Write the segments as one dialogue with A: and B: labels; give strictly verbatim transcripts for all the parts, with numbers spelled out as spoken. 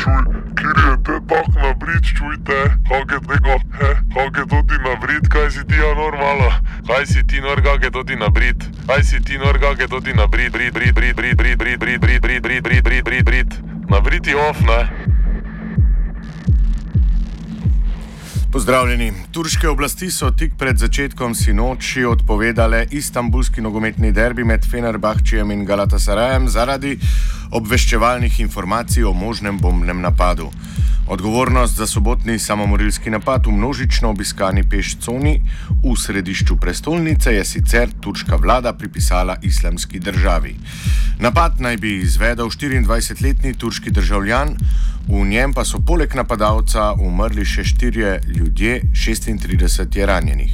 A: čuj, kjer je te tak nabrit, čujte, kak je tega, he, kak je to ti nabrit, kaj si ti ja normala, kaj si ti nor, kak je to ti nabrit, kaj si ti nor, kak je to ti nabrit, brit, brit, brit, brit, brit, brit, brit, brit, brit, brit, brit, brit, brit, brit, nabriti off, ne?
B: Pozdravljeni. Turške oblasti so tik pred začetkom sinoči odpovedale istanbulski nogometni derbi med Fenerbahčejem in Galatasarajem zaradi obveščevalnih informacij o možnem bombnem napadu. Odgovornost za sobotni samomorilski napad v množično obiskani pešconi v središču prestolnice je sicer turška vlada pripisala Islamski državi. Napad naj bi izvedel štiriindvajsetletni turški državljan, v njem pa so poleg napadalca umrli še štirje ljudje, šestintrideset je ranjenih.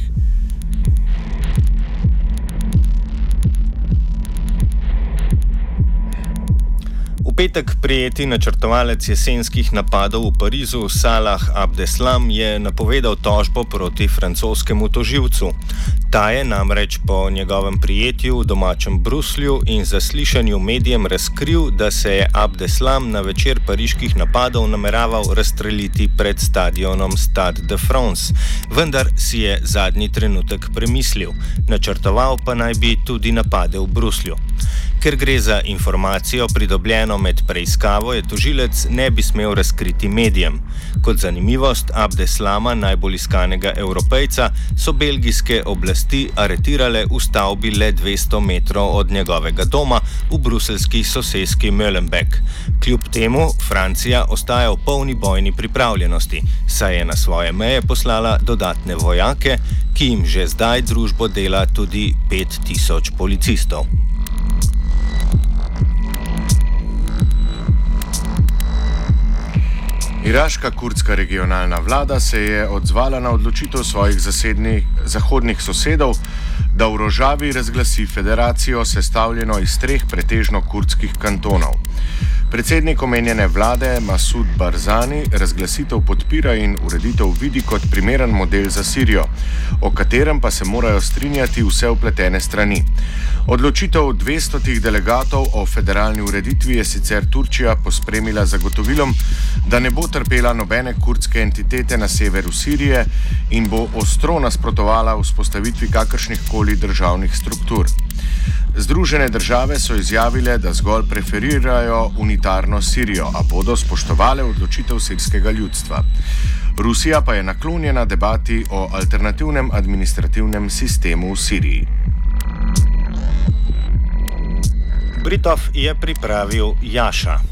C: V petek prijeti načrtovalec jesenskih napadov v Parizu Salah Abdeslam je napovedal tožbo proti francoskemu tožilcu. Ta je namreč po njegovem prijetju v domačem Bruslju in zaslišanju medijem razkril, da se je Abdeslam na večer pariških napadov nameraval razstreliti pred stadionom Stade de France, vendar si je zadnji trenutek premislil. Načrtoval pa naj bi tudi napade v Bruslju. Ker gre za informacijo pridobljeno med preiskavo, je tožilec ne bi smel razkriti medijem. Kot zanimivost Abdeslama, najbolj iskanega Evropejca, so belgijske oblasti aretirale v stavbi le dvesto metrov od njegovega doma v bruseljski soseski Molenbeek. Kljub temu Francija ostaja v polni bojni pripravljenosti, saj je na svoje meje poslala dodatne vojake, ki jim že zdaj družbo dela tudi pet tisoč policistov.
B: Iraška kurdska regionalna vlada se je odzvala na odločitev svojih zasednih, zahodnih sosedov, da v Rožavi razglasi federacijo, sestavljeno iz treh pretežno kurdskih kantonov. Predsednik omenjene vlade Masud Barzani razglasitev podpira in ureditev vidi kot primeren model za Sirijo, o katerem pa se morajo strinjati vse vpletene strani. Odločitev dvestotih delegatov o federalni ureditvi je sicer Turčija pospremila zagotovilom, da ne bo trpela nobene kurdske entitete na severu Sirije in bo ostro nasprotovala vzpostavitvi kakršnih koli državnih struktur. Združene države so izjavile, da zgolj preferirajo unitarno Sirijo, a bodo spoštovale odločitev sirskega ljudstva. Rusija pa je naklonjena debati o alternativnem administrativnem sistemu v Siriji.
C: Britov je pripravil Jaša.